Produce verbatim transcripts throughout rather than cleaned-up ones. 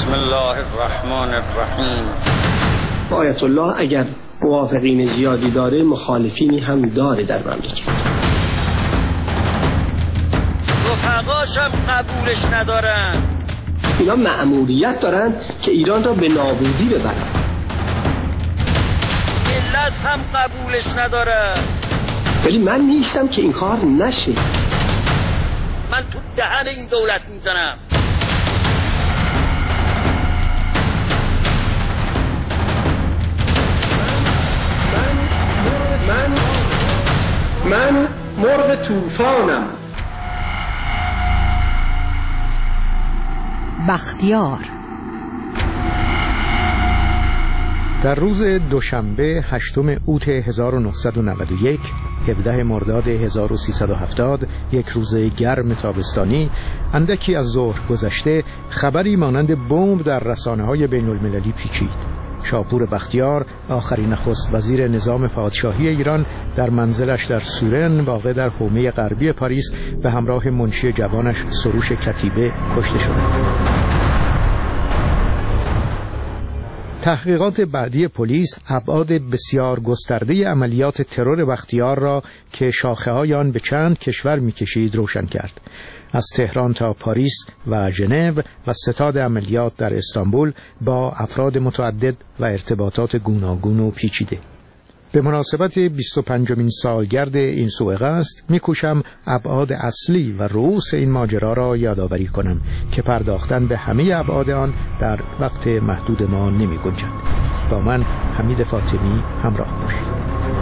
بسم الله الرحمن الرحیم. آیت الله اگر موافقین زیادی داره، مخالفینی هم داره در مملکت. رفقاش هم قبولش ندارن. اینا مأموریت دارن که ایران را به نابودی ببرن. ملت هم قبولش نداره. ولی من نیستم که این کار نشه. من تو دهن این دولت میزنم. من من مرغ طوفانم. بختیار. در روز دوشنبه هشتم اوت هزار و نهصد و نود و یک، هفدهم مرداد هزار و سیصد و هفتاد، یک روز گرم تابستانی، اندکی از ظهر گذشته خبری مانند بمب در رسانه‌های بین‌المللی پیچید. شاپور بختیار، آخرین نخست وزیر نظام پادشاهی ایران، در منزلش در سورن واقع در حومه غربی پاریس به همراه منشی جوانش سروش کتیبه کشته شد. تحقیقات بعدی پلیس ابعاد بسیار گسترده عملیات ترور بختیار را که شاخه‌های آن به چند کشور می‌کشید روشن کرد. از تهران تا پاریس و ژنو و ستاد عملیات در استانبول با افراد متعدد و ارتباطات گوناگون و پیچیده. به مناسبت بیست و پنجمین سالگرد این سوء قصد می‌کوشم ابعاد اصلی و رؤوس این ماجرا را یادآوری کنم که پرداختن به همه ابعاد آن در وقت محدود ما نمی‌گنجد. با من حمید فاطمی همراه باشید.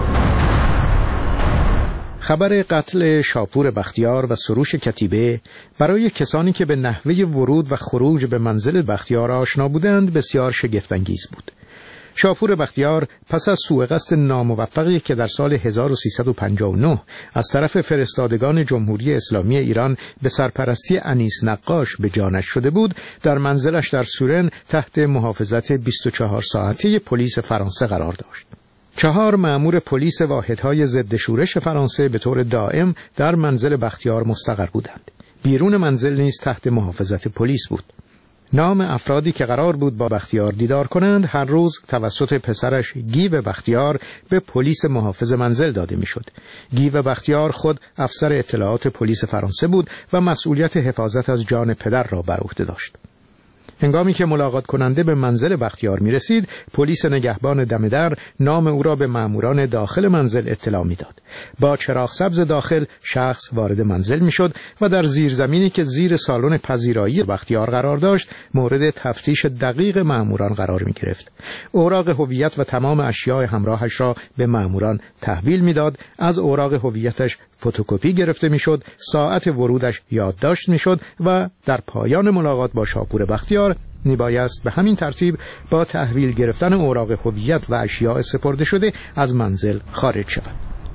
خبر قتل شاپور بختیار و سروش کتیبه برای کسانی که به نحوه ورود و خروج به منزل بختیار آشنا بودند بسیار شگفت‌انگیز بود. شاپور بختیار پس از سوء قصد ناموفقی که در سال هزار و سیصد و پنجاه و نه از طرف فرستادگان جمهوری اسلامی ایران به سرپرستی انیس نقاش به جانش شده بود، در منزلش در سورن تحت محافظت بیست و چهار ساعته پلیس فرانسه قرار داشت. چهار مأمور پلیس واحدهای ضد شورش فرانسه به طور دائم در منزل بختیار مستقر بودند. بیرون منزل نیز تحت محافظت پلیس بود. نام افرادی که قرار بود با بختیار دیدار کنند هر روز توسط پسرش گیو بختیار به پلیس محافظ منزل داده میشد. گیو بختیار خود افسر اطلاعات پلیس فرانسه بود و مسئولیت حفاظت از جان پدر را بر عهده داشت. هنگامی که ملاقات کننده به منزل بختیار می رسید، پلیس نگهبان دم در نام او را به ماموران داخل منزل اطلاع می داد. با چراغ سبز داخل شخص وارد منزل می شد و در زیرزمینی که زیر سالن پذیرایی بختیار قرار داشت مورد تفتیش دقیق ماموران قرار می گرفت. اوراق هویت و تمام اشیاء همراهش را به ماموران تحویل می داد. از اوراق هویتش فتوکپی گرفته می شد، ساعت ورودش یادداشت می شد و در پایان ملاقات با شاپور بختیار میبایست به همین ترتیب با تحویل گرفتن اوراق هویت و اشیاء سپرده شده از منزل خارج شود.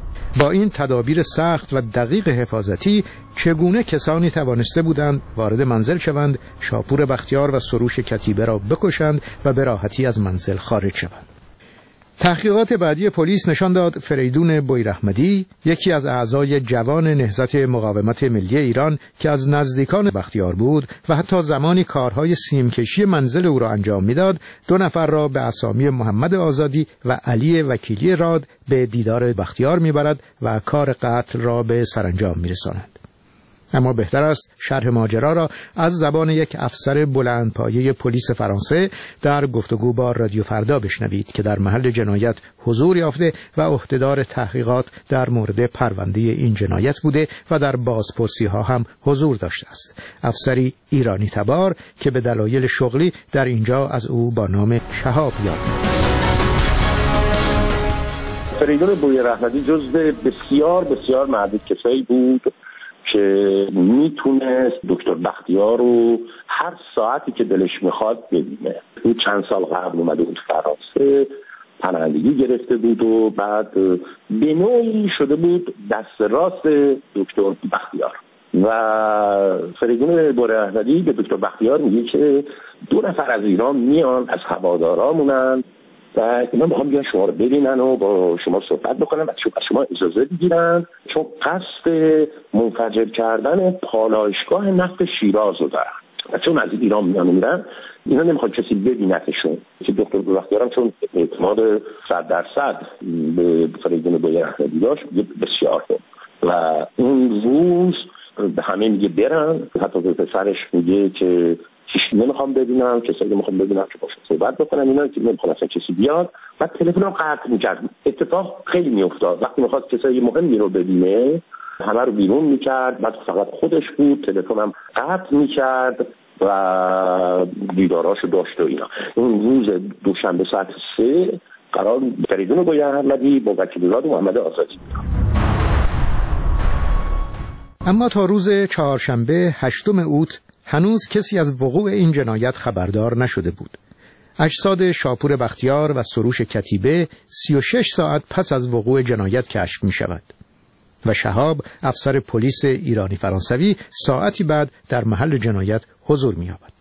با این تدابیر سخت و دقیق حفاظتی چگونه کسانی توانسته بودند وارد منزل شوند، شاپور بختیار و سروش کتیبه را بکشند و به راحتی از منزل خارج شوند؟ تحقیقات بعدی پلیس نشان داد فریدون بویراحمدی، یکی از اعضای جوان نهضت مقاومت ملی ایران که از نزدیکان بختیار بود و حتی زمانی کارهای سیمکشی منزل او را انجام میداد، دو نفر را به اسامی محمد آزادی و علی وکیلی راد به دیدار بختیار میبرد و کار قتل را به سرانجام میرساند. اما بهتر است شرح ماجرا را از زبان یک افسر بلندپایه پلیس فرانسه در گفتگو با رادیو فردا بشنوید که در محل جنایت حضور یافته و عهدهدار تحقیقات در مورد پرونده این جنایت بوده و در بازپرسی ها هم حضور داشته است. افسری ایرانی تبار که به دلایل شغلی در اینجا از او با نام شهاب یاد می‌کنند. فریدون بویراحمدی جزو بسیار بسیار معدود کسایی بود که میتونست دکتر بختیار رو هر ساعتی که دلش میخواد ببینه. او چند سال قبل اومده بود فرانسه، پناهندگی گرفته بود و بعد به نوعی شده بود دست راست دکتر بختیار. و فریدون بویراحمدی به دکتر بختیار میگه که دو نفر از ایران میان، از هوادارامونن و اینا میخوام بیان شما رو ببینن و با شما صحبت بکنن و از شما اجازه بگیرن چون قصد منفجر کردن پالایشگاه نفت شیراز رو دارن. چون از ایران میانوندن اینا نمیخواد کسی ببینتشون که دکتر بختیار هم چون اعتماد صد درصد به فریدون بویه احمدی داشت بسیار بود و اون روز به همه میگه برن، حتی به پسرش میگه که هیچ نمیخوام ببینم، کسایی که میخوام ببینم که باشون صحبت بکنم، اینا که نمیخوام اصلا کسی بیاد. بعد تلفن رو قطع میکرد. اتفاق خیلی میافتاد وقتی میخواست کسایی مهمی رو ببینه همه رو بیرون میکرد، بعد فقط خودش بود، تلفن هم قطع میکرد و دیداراشو داشت و اینا. اون روز دوشنبه ساعت سه قرار فریدون بویه احمدی با وکیل‌العاده محمد آزادی. اما تا روز چهارشنبه هشتم اوت هنوز کسی از وقوع این جنایت خبردار نشده بود. اجساد شاپور بختیار و سروش کتیبه سی و شش ساعت پس از وقوع جنایت کشف می شود و شهاب افسر پلیس ایرانی فرانسوی ساعتی بعد در محل جنایت حضور می یابد.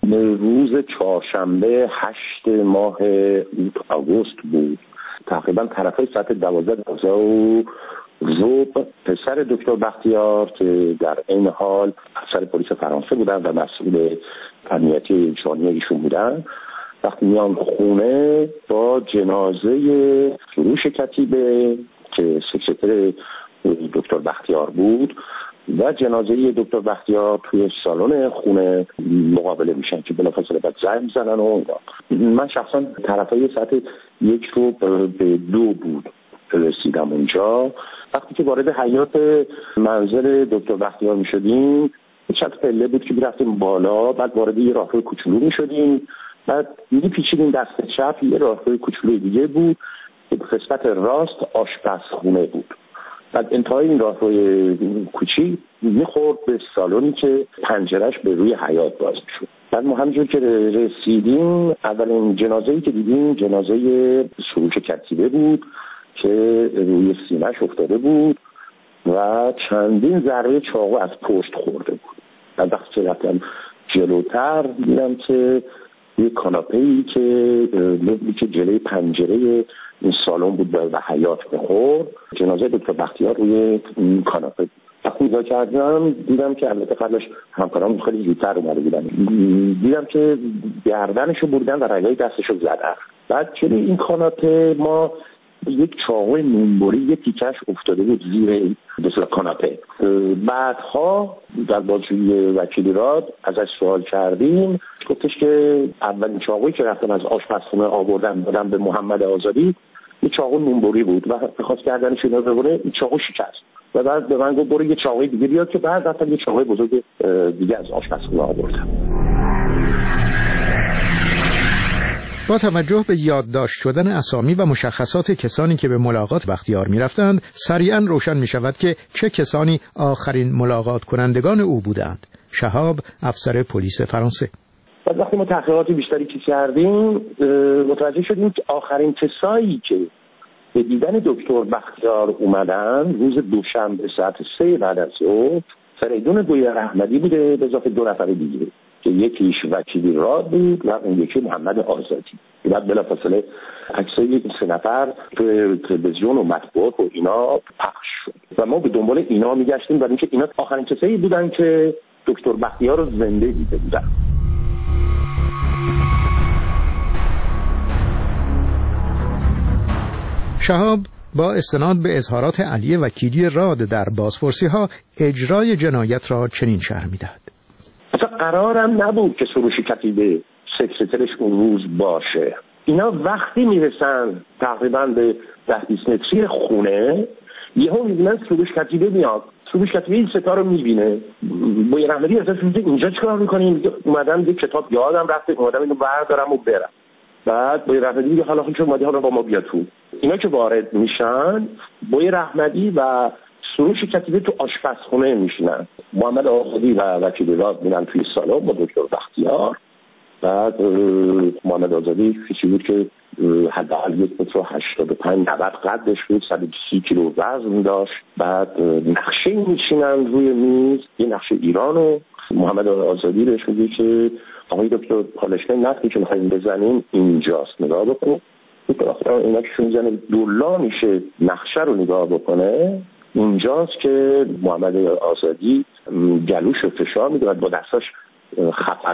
روز چهارشنبه هشت ماه آگوست بود، تقریبا طرفای ساعت دوازده و ربع پسر دکتر بختیار که در این حال افسر پلیس فرانسه بودن و مسئول امنیتی جانی ایشون بودن، وقتی میان خونه با جنازه سروش کتیبه که سکرتر دکتر بختیار بود و جنازه دکتر بختیار توی سالن خونه مقابله میشن که بلافاصله بعد زنگ میزنن و من شخصا طرفای ساعت یک رو به دو بود رسیدم اونجا. وقتی که وارد حیاط منزل دکتر بختیار میشدیم چند پله بود که میرفتیم بالا، بعد وارد یه راهروی کوچولو میشدیم، بعد میپیچیدیم دست چپ یه راهروی کوچولوی دیگه بود که قسمت راست آشپزخونه بود. بعد انتهای این راهروی کوچی میخورد به سالونی که پنجرهش به روی حیاط باز میشد. بعد ما همینجور که رسیدیم اولین جنازه‌ای که دیدیم جنازه سروش کتیبه بود که روی سینه‌اش افتاده بود و چندین ضربه چاقو از پشت خورده بود. بعد وقتی که رفتم جلوتر دیدم که یه کاناپه‌ای که مبلی که جلوی پنجره این سالن بود و حیاط می‌خورد، جنازه دکتر بختیار روی کاناپه بود. وقتی نگاه کردم دیدم که البته قبلش همکارام خیلی زودتر اومده بودن، دیدم که گردنشو بردن و رگای دستشو زدن. بعد جلوی این کاناپه ما یک چاقوی نونبری یه تیکش افتاده بود زیر دستور کاناپه. بعدها در بازجویی وکیل‌العاده ازش سوال کردیم، گفتش که اولین چاقویی که رفتن از آشپزخونه آوردن دادن به محمد آزادی یه چاقو نونبری بود و می‌خواست گردنش رو ببره، این چاقو شکست و بعد به من گفت برو یه چاقوی دیگه بیار که بعد رفتن یه چاقوی بزرگ دیگه از آشپزخونه آوردن. با توجه به یادداشت شدن اسامی و مشخصات کسانی که به ملاقات بختیار می‌رفتند، سریعاً روشن می‌شود که چه کسانی آخرین ملاقات کنندگان او بودند. شهاب افسر پلیس فرانسه. بعد وقتی ما تحقیقات بیشتری که کردیم متوجه شدیم که آخرین کسایی که به دیدن دکتر بختیار اومدن روز دوشنبه ساعت سه بعد از ظهر فریدون بویه احمدی بوده به اضافه دو نفر دیگه که یکیش وکیل‌العاده بود و اون یکی محمد آزادی. بعد بلافاصله عکسای یک سه نفر تو تلویزیون و مطبوعات و اینا پخش شد و ما به دنبال اینا میگشتیم برای اینکه اینا آخرین کسایی بودن که دکتر بختیار رو زنده دیده بودن. شهاب با استناد به اظهارات علی وکیلی راد در بازپرسی‌ها اجرای جنایت را چنین شرح می‌دهد. اصلا قرارم نبود که سروش کتیبه سکرترش اون روز باشه. اینا وقتی میرسن تقریبا به ده بیست متری خونه یهو میبینن سروش کتیبه میاد. سروش کتیبه این ستا رو میبینه. با یه احمدی ازش میگه اینجا چیکار میکنین؟ اومدم یه کتاب یادم رفته اومدم اینو بردارم و برم. بعد با یه احمدی میگه حالا خودش اومدی حالا با ما بیا تو. اینا که وارد میشن با یه احمدی و سروش کتیبه تو آشپزخونه میشینن. محمد آزادی و وکیل‌العاده میرن توی سالن با دکتر بختیار. بعد محمد آزادی کسی بود که حداقل یک متر و هشتاد و پنج نود قدش بود، صد و سی کیلو وزن داشت. بعد نقشه میشینن روی میز، یه نقشه ایرانو. محمد آزادی بهش میگه که آقای دکتر پالشگاه نفتی که میخواییم بزنیم اینجاست، نگاه بکن. دکتر اینا که شون میزنه دولا میشه نقشه رو نگاه بکنه. اینجاست که محمد آزادی گلوش رو فشار میده و با دستاش خط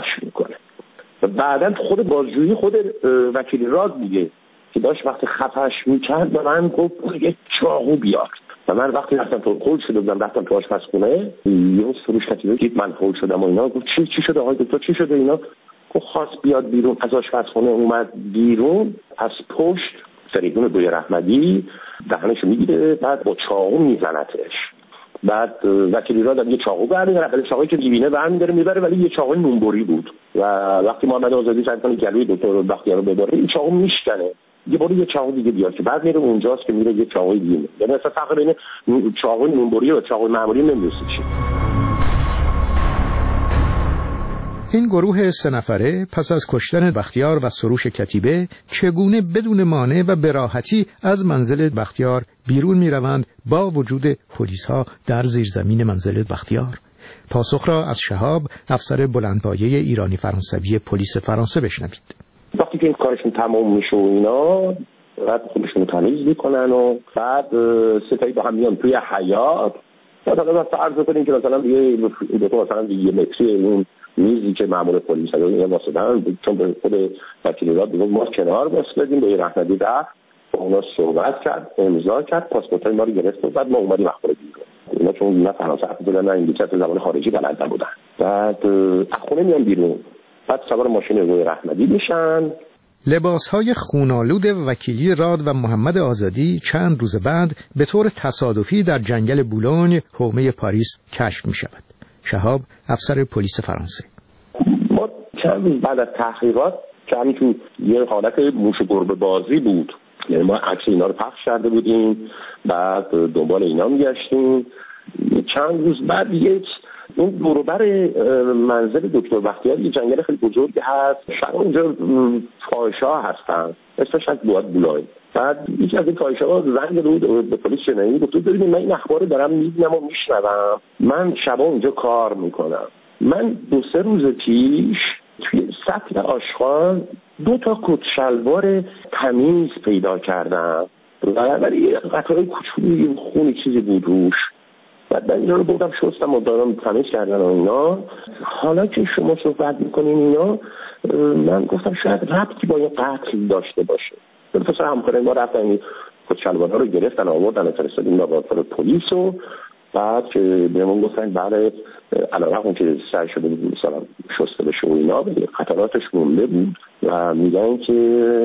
و بعدا خود بازجویی خود وکیل راد میگه که داشت وقتی خفش میکرد به من گفت یه چاقو بیار و من وقتی رفتم تو هول شده بودم رفتم تو آشپزخونه یه سروش کتیبه دید من هول شدم و اینا گفت چی چی شده آقای دکتر چی شده اینا گفت خواست بیاد بیرون از آشپزخونه اومد بیرون از پشت فریدون بوی رحمدی دهنشو میگیره بعد با چاقو میزنتش بعد وکیل راد یه چاقو برمی‌داره ولی چاقویی که می‌بینه برمی‌داره میبره ولی یه چاقوی نونبری بود و وقتی محمد آزادی سعی کنه گلوی دکتر بختیار رو ببره این چاقو میشکنه یه بار یه چاقو دیگه بیاد که بعد میره اونجاست که میره یه چاقوی دیگه میره یعنی اصلا فرق بین چاقوی نونبری و چاقوی معمولی نمی‌دونی چیه. این گروه سه نفره پس از کشتن بختیار و سروش کتیبه چگونه بدون مانع و به راحتی از منزل بختیار بیرون میروند با وجود پلیس‌ها در زیرزمین منزل بختیار؟ پاسخ را از شهاب افسر بلندپایه ایرانی فرانسوی پلیس فرانسه بشنوید. وقتی که این کارشون تمام میشه و اینا بعد خودشون تمیز میکنن و بعد ستایی با هم میان توی حیاط مثلا فرض کنیم که مثلا یه دو تا مثلا یه متری اون میزی که مامور پلیس هست اینا واسدن چون به خود وکیل راد دیگه ما کنار واسدیم به رحمتی رفت با اونا صحبت کرد امضا کرد پاسپورت ما رو گرفت و بعد ما اومدیم اخبار بیرون اینا چون نه فرانسه حرف زدن نه انگلیسی زبان خارجی بلد نبودن بعد از خونه میان بیرون بعد سوار ماشین روی رحمتی میشن. لباس‌های خونالود وکیلی راد و محمد آزادی چند روز بعد به طور تصادفی در جنگل بولونی حومه پاریس کشف می‌شود. شهاب افسر پلیس فرانسه: ما چند روز بعد از تحقیقات که همین یه حالت موش گربه بازی بود یعنی ما عکس اینا رو پخش کرده بودیم بعد دنبال اینا میگشتیم چند روز بعد یک اون دوروبر منزل دکتر بختیار یه جنگل خیلی بزرگی هست شاید اونجا فاحشه‌ها هستن اسمش از بواد بولای بعد یکی از این فاحشه‌ها زنگ بود به پلیس شنایی گفت ببینید من این اخبار رو دارم میبینم و میشنوم من شبا اونجا کار میکنم من دو سه روز پیش توی سطل آشغال دو تا کت شلوار تمیز پیدا کردم ولی قطعه کوچولوی خونی چیزی بود روش بعد من اینا رو بردم شستم و دارم تمیز کردن و اینا حالا که شما صحبت میکنین اینا من گفتم شاید ربطی با این قتل داشته باشه بلفصل همکاره ما رفتن این خود شلوارها رو گرفتن آوردن فرستادیم لابراتوار پلیس و بعد که بهمون گفتن برای علاوه که سر شده بود مثلا شسته بشه و اینا قطراتش مونده بود و میگن که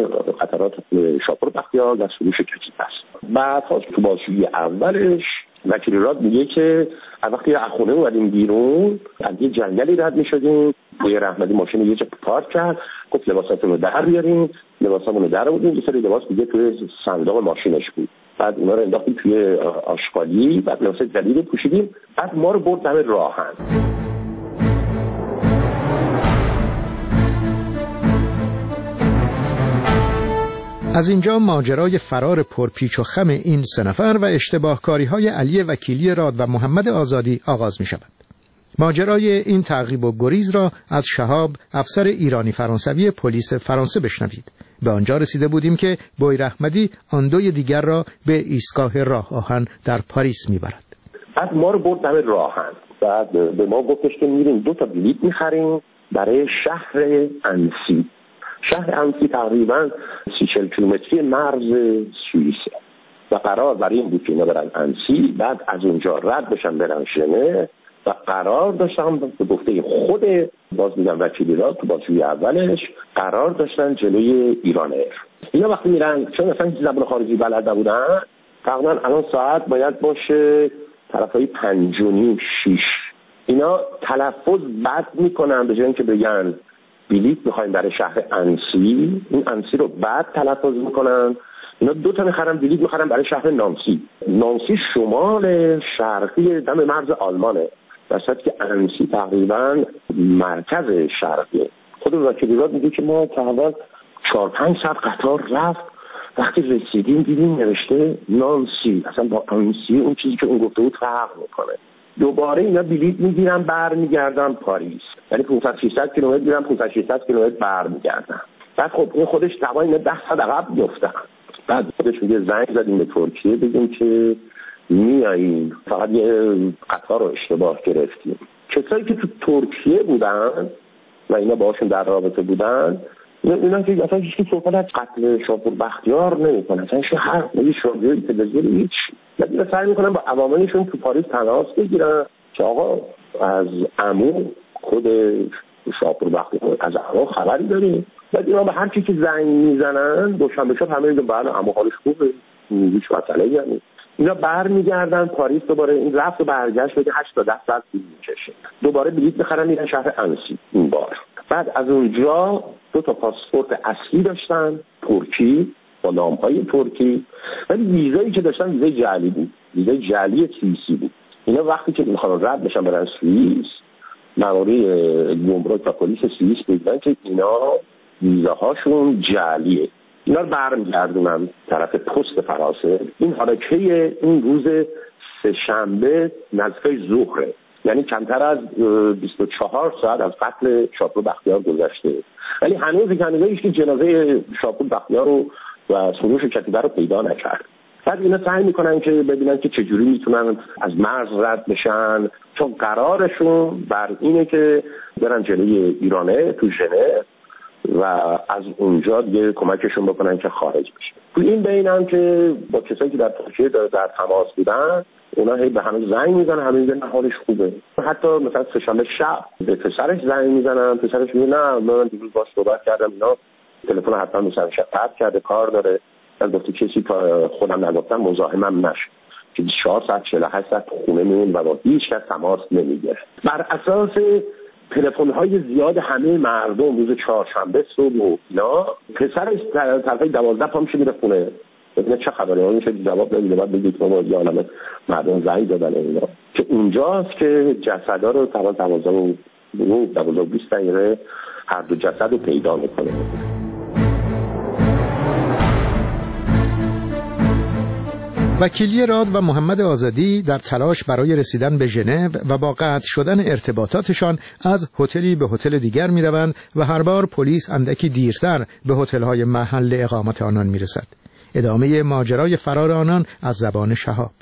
قطرات شاپور بختیار و سروش کتیبه است. بعد تو بازجویی اولش وکیل راد میگه که از وقتی از خونه اومدیم بیرون از یه جنگلی رد میشدیم بوی رحمتی ماشین یه جا پارک کرد گفت لباساتون رو در بیارین لباسامون رو در آوردیم یه سری لباس دیگه توی صندوق ماشینش بود بعد اونا رو انداختیم توی آشغالی بعد لباس جدید رو پوشیدیم بعد ما رو برد دم راهن. از اینجا ماجرای فرار پرپیچ و خم این سه نفر و اشتباهکاری‌های علی وکیلی راد و محمد آزادی آغاز می شود. ماجرای این تعقیب و گریز را از شهاب افسر ایرانی فرانسوی پلیس فرانسه بشنوید. به آنجا رسیده بودیم که بوی رحمتی آن دوی دیگر را به ایستگاه راه آهن در پاریس میبرد. بعد ما رو برد دم راهن بعد به ما گفتش که میریم دو تا بلیط میخریم برای شهر انسی. شهر انسی تقریبا سی چل کیلومتری مرز سوئیسه و قرار برای این بود که اینا برن انسی بعد از اونجا رد بشن برن ژنو و قرار داشتن به گفته خود باز میگم وکیلی را تو بازجویی اولش قرار داشتن جلوی ایران ایر. اینا وقتی میرن چون اصلا زبان خارجی بلد نبودن تقریبا الان ساعت باید باشه طرفای پنج و نیم شیش اینا تلفظ بد میکنن به جای اینکه بگن بلیط میخوایم برای شهر انسی این انسی رو بد تلفظ میکنن اینا دو تا میخرن بلیط میخرن برای شهر نانسی. نانسی شمال شرقی دم مرز آلمانه در صورتی که انسی تقریبا مرکز شرقیه. خود وکیل راد میگه که ما تقریبا چهار پنج ساعت قطار رفت وقتی رسیدیم دیدیم نوشته نانسی اصلا با انسی اون چیزی که اون گفته بود فرق میکنه. دوباره اینا بلیط میگیرن برمیگردن پاریس یعنی پانصد ششصد کیلومتر میرن پانصد ششصد کیلومتر برمیگردن. بعد خب این خودش دوای اینا ده ساعت عقب میافتن. بعد خودش میگه زنگ زدیم به ترکیه بگیم که میاییم فقط یه قطار رو اشتباه گرفتیم. کسایی که تو ترکیه بودن و اینا باهاشون در رابطه بودن، اینا که اصلا هیچ کی صحبت از قتل شاپور بختیار نمی‌کنه، اصلا هیچ حرف نمی‌زنه، شوروی تلویزیون هیچ. بعد سعی می‌کنن با عواملشون تو پاریس تماس بگیرن که آقا از عمو خود شاپور بختیار از عمو خبری داریم. بعد اینا به هر کی که زنگ میزنن دوشنبه شب همه میگن بله عمو حالش خوبه، هیچ مسئله‌ای نیست. اینا برمیگردن پاریس، دوباره این رفت و برگشت میگه هشت تا ده ساعت طول می‌کشه. دوباره بلیط می‌خرن میرن شهر انسی این بار. بعد از اونجا دو تا پاسپورت اصلی داشتن ترکی با نام‌های ترکی، ولی ویزایی که داشتن ویزای جعلی بود، ویزای جعلی سوئیسی بود. اینا وقتی که می‌خوان رد بشن برن سوئیس، ماموری گمرک و پلیس سوئیس میگن که اینا ویزاهاشون جعلیه. اینا رو برمیگردونن طرف پست فرانسه. این حرکه این روز سه‌شنبه نزدیک ظهره، یعنی کمتر از بیست و چهار ساعت از قتل شاپور بختیار گذشته، ولی هنوز هنوزش که جنازه شاپور بختیار رو و سروش کتیبه رو پیدا نکرد. بعد اینا سعی میکنن که ببینن که چجوری میتونن از مرز رد بشن، چون قرارشون بر اینه که برن جلوی ایرانه تو ژنو و از اونجا دیگه کمکشون بکنن که خارج بشن. تو این بین هم که با کسایی که در ترکیه در تماس بودن، اونا هی به همه زنگ میزنن، همه میگن حالش خوبه. حتی مثلا سه‌شنبه شب به پسرش زنگ میزنن، پسرش میگه نه من دیروز باهاش صحبت کردم، اینا تلفن حتما مثلا شفاعت کرده، کار داره، من گفت کسی تا خودم نگفتم مزاحمم نشه، که چهار ساعت چهل و هشت ساعت خونه میمون و با هیچ کس تماس نمیگیره. بر اساس تلفن‌های زیاد همه مردم روز چهارشنبه صبح و اینا، پسرش طرفای دوازده پا میشه میره خونه ببینه چه خبره، اون میشه جواب نمیده، بعد بگید ما یا علامت مردم زنگ دادن اینا، که اونجاست که جسدا رو طبعا دوازده و دوازده و بیست دقیقه هر دو جسد رو پیدا میکنه. وکیلی راد و محمد آزادی در تلاش برای رسیدن به ژنو و با قطع شدن ارتباطاتشان از هتلی به هتل دیگر می‌روند و هر بار پلیس اندکی دیرتر به هتل‌های محل اقامت آنان می‌رسد. ادامه ماجرای فرار آنان از زبان شهاب.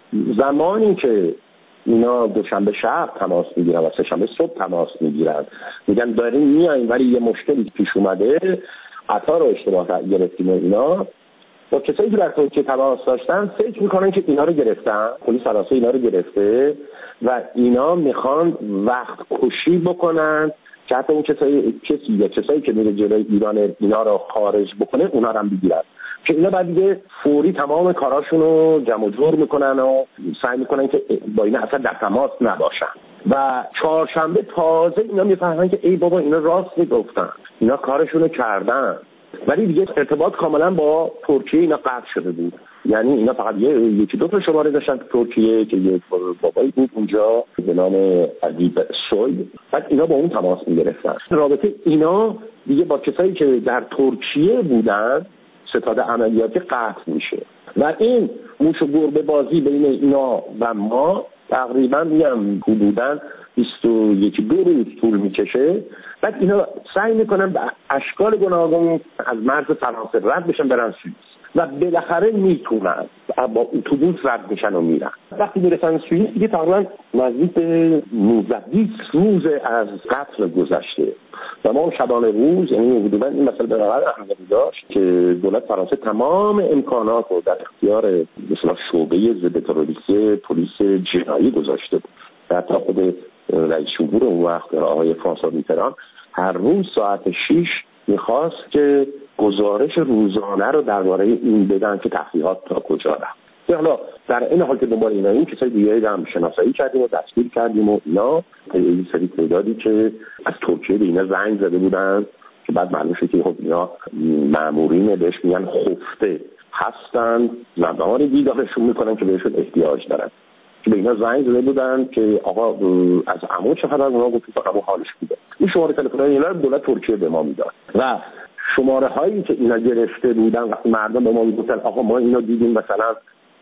زمانی که اینا دوشنبه شب تماس میگیرن و سه‌شنبه صبح تماس میگیرن، میگن داریم میایم ولی یه مشکلی پیش اومده، قطار رو اشتباه گرفتیم، اینا با کسایی که در ترکیه تماس داشتن فکر میکنن که اینا رو گرفتن، پلیس فرانسه اینا رو گرفته و اینا میخوان وقت کشی بکنن که حتی اون کسایی کسی یا کسایی که میره جلوی ایران اینا رو خارج بکنه اونا رو هم بگیرن، که اینا بعد دیگه فوری تمام کاراشون رو جمع جور میکنن و سعی میکنن که با اینا اصلا در تماس نباشن. و چهارشنبه تازه اینا میفهمن که ای بابا اینا راست میگفتن، اینا کارشون رو کردن، ولی دیگه ارتباط کاملا با ترکیه اینا قطع شده بود. یعنی اینا فقط یه یکی دو تا شماره داشتن تو ترکیه که یک بابایی بود اونجا به نام ادیب سوی، بعد اینا با اون تماس میگرفتن. رابطه اینا دیگه با کسایی که در ترکیه بودن ستاد عملیاتی قطع میشه و این موش و گربه بازی بین اینا و ما تقریبا میگم حدوداً بیست و یک دو روز طول میکشه. بعد اینا سعی میکنن به اشکال گوناگون از مرز فرانسه رد بشن برن سوئیس و بالاخره میتونن با اتوبوس رد بشن و میرن. وقتی برسن سوئیس دیگه تقریبا نزدیک به نوزده بیست روز از قتل گذشته و ما شبانه روز، یعنی حدودا این مسئله به نظر اهمیتی داشت که دولت فرانسه تمام امکانات رو در اختیار مثلا شعبه ضد تروریستی پلیس جنایی گذاشته بود. حتی خود رئیس جمهور اون وقت آقای فرانسوا میتران هر روز ساعت شش میخواست که گزارش روزانه رو درباره این بدن که تحقیقات تا کجا رفت. حالا در این حال که دنبال اینا این کسای دیگه هم شناسایی کردیم و دستگیر کردیم و اینا این سری تعدادی که از ترکیه به اینا زنگ زده بودن که بعد معلوم شد که خب اینا مامورین بهش میگن خفته هستن، زبان دیدارشون میکنن که بهشون احتیاج دارن، که به اینا زنگ زده بودن که آقا از عمو چه خبر، اونا گفتن که عمو حالش خوبه. این شماره تلفن‌های اینا رو دولت ترکیه به ما میداد و شماره هایی که اینا گرفته بودن وقتی مردم به ما میگفتن آقا ما اینا دیدیم مثلا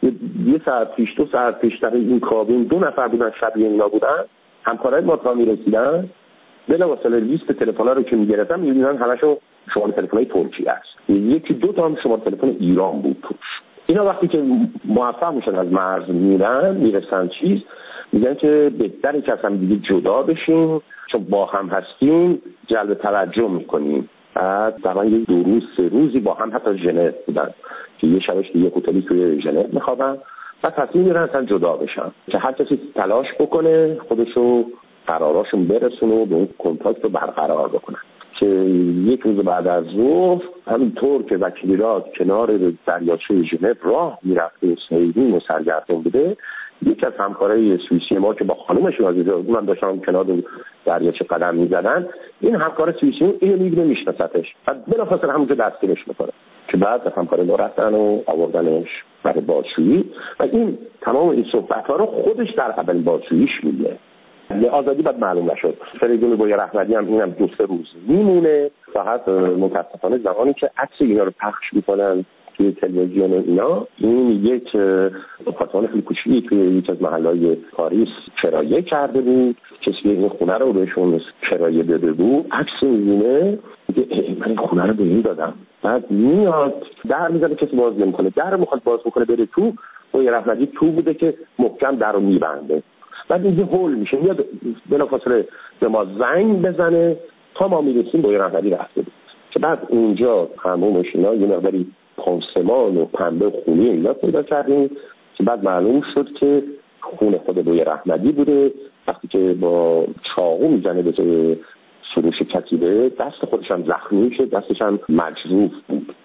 یه ساعت پیش دو ساعت پیش در این کابین دو نفر بودن شبیه اینا بودن، همکارای ما تا میرسیدن بلافاصله لیست تلفن‌ها رو که میگرفتن میبینن همشون شماره تلفن‌های ترکیه است، یکی دو تا هم شماره تلفن ایران بود توش. اینا وقتی که موفق میشن از مرز میرن میرسن چیز میگن که بهتره که اصلا دیگه جدا بشیم، چون با هم هستیم جلب توجه میکنیم. بعد در یه دو روز سه روزی با هم حتی ژنو بودن که یه شبش یه هتلی توی ژنو میخوابن و تصمیم میگیرن اصلا جدا بشن که هر کسی تلاش بکنه خودشو قراراشون برسونه و به اون کنتاکت رو برقرار بکنن. که یک روز بعد از ظهر همینطور که وکیل راد کنار دریاچه ژنو راه میرفت و سیرین و سرگردان بوده، یک از همکارای سوئیسی ما که با خانومش اونم داشتن کنار دریاچه قدم میزدن، این همکار سوئیسی اینو میگه میشناستش و بلافاصله همونجا دستگیرش میکنه که بعد همکار ما رفتن و آوردنش برای بازجویی و این تمام این صحبت ها رو خودش در اولین بازجوییش میگه. آزادی بعد معلوم نشد. فریدون بویه رحمتی هم اینم دو سه روز میمونه. فقط متاسفانه زمانی که عکس اینا رو پخش میکنن توی تلویزیون اینا، این یک آپارتمان خیلی کوچیکی توی یک از محلهای پاریس کرایه کرده بود. کسی این خونه رو بهشون کرایه داده بود. عکس میبینه میگه من این خونه رو به این دادم. بعد میاد در میزنه، کسی باز نمیکنه، در میخواد باز بکنه بره تو، بویه رحمتی تو بوده که محکم در رو میبنده. بعد اینجا هول میشه، میاد بلافاصله به ما زنگ بزنه تا ما میرسیم بویه رحمتی رفته بود. که بعد اونجا همومش اینا یه مقداری پانسمان و پنبه خونی اینا پیدا کردیم که بعد معلوم شد که خون خود بویه رحمتی بوده. وقتی که با چاقو میزنه به جای سروش کتیبه، دست خودش هم زخمی شد، دستش هم مجروح بود.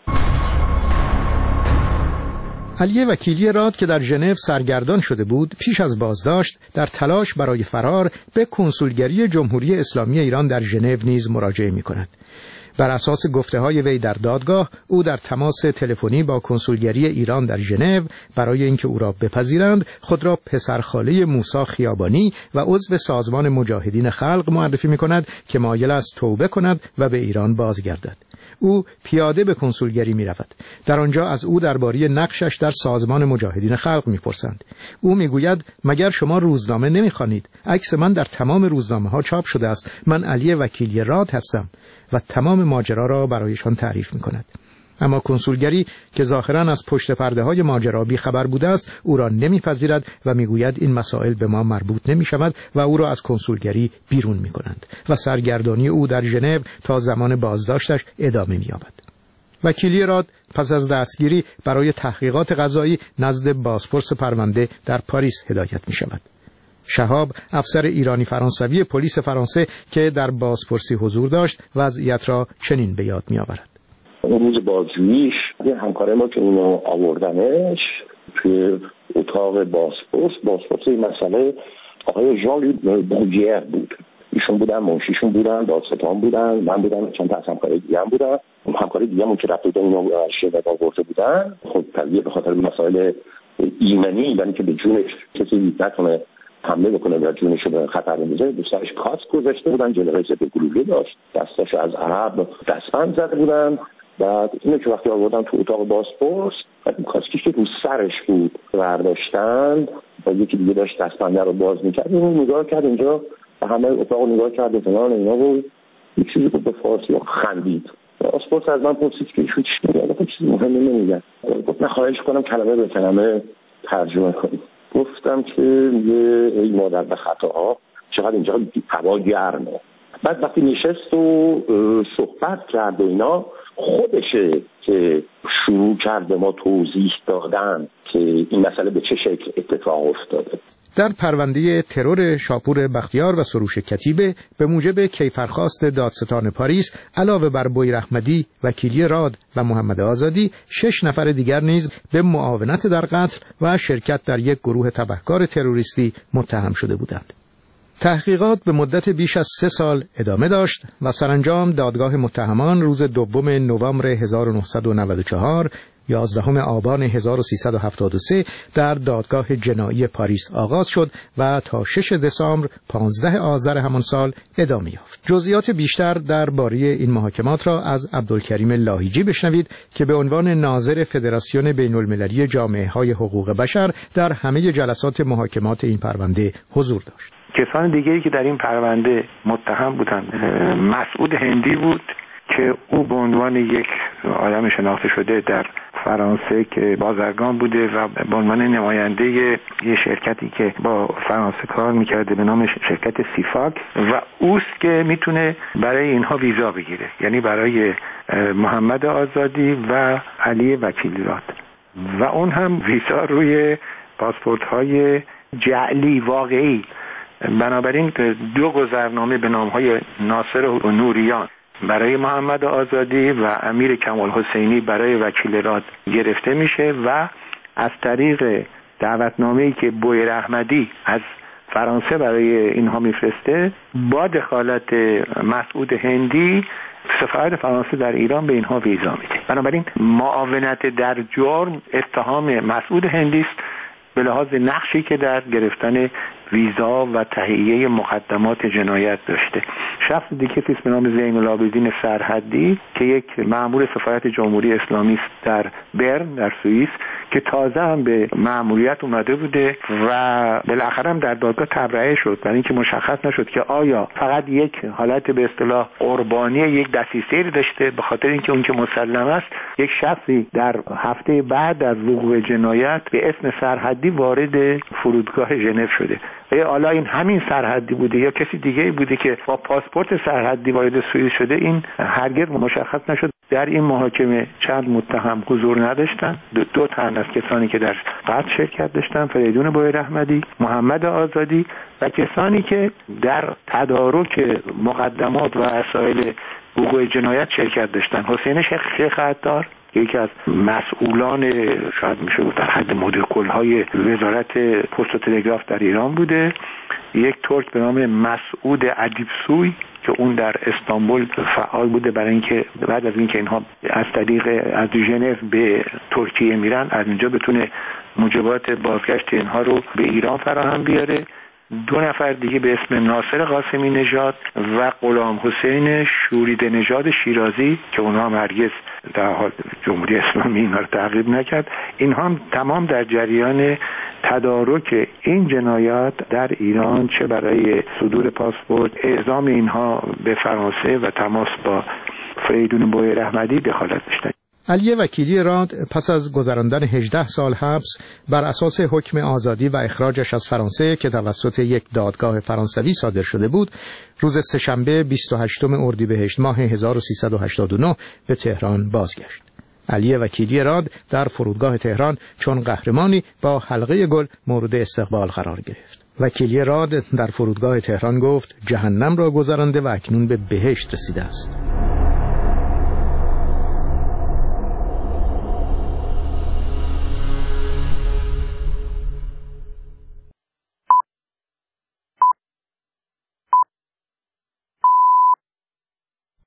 علی وکیلی راد که در ژنو سرگردان شده بود، پیش از بازداشت در تلاش برای فرار به کنسولگری جمهوری اسلامی ایران در ژنو نیز مراجعه می‌کند. بر اساس گفته‌های وی در دادگاه، او در تماس تلفنی با کنسولگری ایران در ژنو برای اینکه او را بپذیرند، خود را پسرخاله موسی خیابانی و عضو سازمان مجاهدین خلق معرفی می‌کند که مایل است توبه کند و به ایران بازگردد. او پیاده به کنسولگری می رود. در آنجا از او درباره نقشش در سازمان مجاهدین خلق می پرسند. او می گوید مگر شما روزنامه نمی خوانید؟ عکس من در تمام روزنامه ها چاپ شده است. من علی وکیلی راد هستم و تمام ماجرا را برایشان تعریف می کند. اما کنسولگری که ظاهراً از پشت پرده های ماجرا بی خبر بوده است، او را نمیپذیرد و میگوید این مسائل به ما مربوط نمی شود و او را از کنسولگری بیرون می کنند و سرگردانی او در ژنو تا زمان بازداشتش ادامه می یابد. وکیلی راد پس از دستگیری برای تحقیقات قضایی نزد بازپرس پرونده در پاریس هدایت می شود. شهاب، افسر ایرانی فرانسوی پلیس فرانسه که در بازپرسی حضور داشت، وضعیت را چنین به یاد می آورد. اون روز بازجوییش یه همکار ما که اونو آوردنش توی اتاق بازپرس بازپرس این مسئله آقای ژان لوک بوجیر بود. ایشون بودن، منشیشون بودن، دادستان بودن، من بودم، چند تا از همکارای دیگه هم بودن. اون همکارای دیگه هم که رفته بودن اونو شهادت آورده بودن. خب طبیعی به خاطر مسائل ایمنی، یعنی که به جونش کسی نتونه حمله بکنه و جونش رو به خطر بندازه، دوستاش کات گذاشته بودن، جلوی ضد گلوله داشت، دستاش از عرب دستبند زده بودن. بعد اینو که وقتی آوردن تو اتاق بازپرس، بعد این کاسکیش که رو سرش بود برداشتن و یکی دیگه داشت دستبنده رو باز میکرد، اینو نگاه کرد اینجا و همه اتاق رو نگاه کرد و فلان اینا بود. یک چیزی بود به فارسی و خندید. بازپرس از من پرسید که ایشون چی میگه؟ گفتم چیزی مهمی نمیگه. گفت نه خواهش کنم کلمه به کلمه ترجمه کنید. گفتم که یه ای مادر به خطاها، چقدر اینجا هوا گرمه. بعد وقتی نشست و صحبت کرد و اینا، خودشه که شروع کرد به ما توضیح دادن که این مسئله به چه شکل اتفاق افتاده. در پرونده ترور شاپور بختیار و سروش کتیبه به موجب کیفرخواست دادستان پاریس، علاوه بر بویه رحمتی، وکیلی راد و محمد آزادی، شش نفر دیگر نیز به معاونت در قتل و شرکت در یک گروه تبهکار تروریستی متهم شده بودند. تحقیقات به مدت بیش از سه سال ادامه داشت و سرانجام دادگاه متهمان روز دوم نوامبر هزار و نهصد و نود و چهار، یازدهم آبان هزار و سیصد و هفتاد و سه در دادگاه جنایی پاریس آغاز شد و تا شش دسامبر پانزده آذر همان سال ادامه یافت. جزئیات بیشتر درباره این محاکمات را از عبدالکریم لاهیجی بشنوید که به عنوان ناظر فدراسیون بین المللی جامعه های حقوق بشر در همه جلسات محاکمات این پرونده حضور داشت. کسان دیگری که در این پرونده متهم بودند، مسعود هندی بود که او به عنوان یک آدم شناخته شده در فرانسه که بازرگان بوده و به عنوان نماینده یه شرکتی که با فرانسه کار میکرده به نام شرکت سیفاکس و اوست که میتونه برای اینها ویزا بگیره، یعنی برای محمد آزادی و علی وکیلیراد، و اون هم ویزا روی پاسپورت های جعلی واقعی. بنابراین دو گذرنامه به نام های ناصر و نوریان برای محمد آزادی و امیر کمال حسینی برای وکیلیراد گرفته میشه و از طریق دعوتنامه‌ای که بویر احمدی از فرانسه برای اینها میفرسته با دخالت مسعود هندی سفارت فرانسه در ایران به اینها ویزا میده. بنابراین معاونت در جرم اتهام مسعود هندی است به لحاظ نقشی که در گرفتن ویزا و تهیه مقدمات جنایت داشته. شخص دیگه است به نام زین العابدین سرحدی که یک مأمور سفارت جمهوری اسلامی است در برن در سوئیس که تازه هم به مأموریت اومده بوده و بالاخره هم در دادگاه تبرئه شد، برای اینکه مشخص نشد که آیا فقط یک حالت به اصطلاح قربانی یک دسیسه‌ای داشته، به خاطر اینکه اون که مسلم است یک شخصی در هفته بعد از وقوع جنایت به اسم سرحدی وارد فرودگاه ژنو شده. ای حالا این همین سرحدی بوده یا کسی دیگه بوده که با پاسپورت سرحدی وارد سوئیس شده، این هرگز مشخص نشد. در این محاکمه چند متهم حضور نداشتن، دو, دو تن از کسانی که در قتل شرکت داشتن، فریدون بویر احمدی، محمد آزادی و کسانی که در تدارک مقدمات و وسایل وقوع جنایت شرکت داشتن. حسین شیخ شیخ عطار یکی از مسئولان شاید میشه در حد مدیر کل‌های وزارت پست و تلگراف در ایران بوده، یک ترک به نام مسعود ادیبسوی که اون در استانبول فعال بوده برای اینکه بعد از اینکه اینها از طریق از ژنو به ترکیه میرن از اینجا بتونه موجبات بازگشت اینها رو به ایران فراهم بیاره. دو نفر دیگه به اسم ناصر قاسمی نژاد و غلام حسین شوریده نژاد شیرازی که اونها هم هرگز در حال جمهوری اسلامی اینا رو تعقیب نکرد، اینها هم تمام در جریان تدارک این جنایات در ایران چه برای صدور پاسپورت، اعزام اینها به فرانسه و تماس با فریدون بویر احمدی دخالت داشتند. علی وکیلیراد پس از گذراندن هجده سال حبس بر اساس حکم آزادی و اخراجش از فرانسه که توسط یک دادگاه فرانسوی صادر شده بود، روز سه‌شنبه بیست و هشتم اردیبهشت ماه هزار و سیصد و هشتاد و نه به تهران بازگشت. علی وکیلیراد در فرودگاه تهران چون قهرمانی با حلقه گل مورد استقبال قرار گرفت. وکیلیراد در فرودگاه تهران گفت جهنم را گذرانده و اکنون به بهشت رسیده است.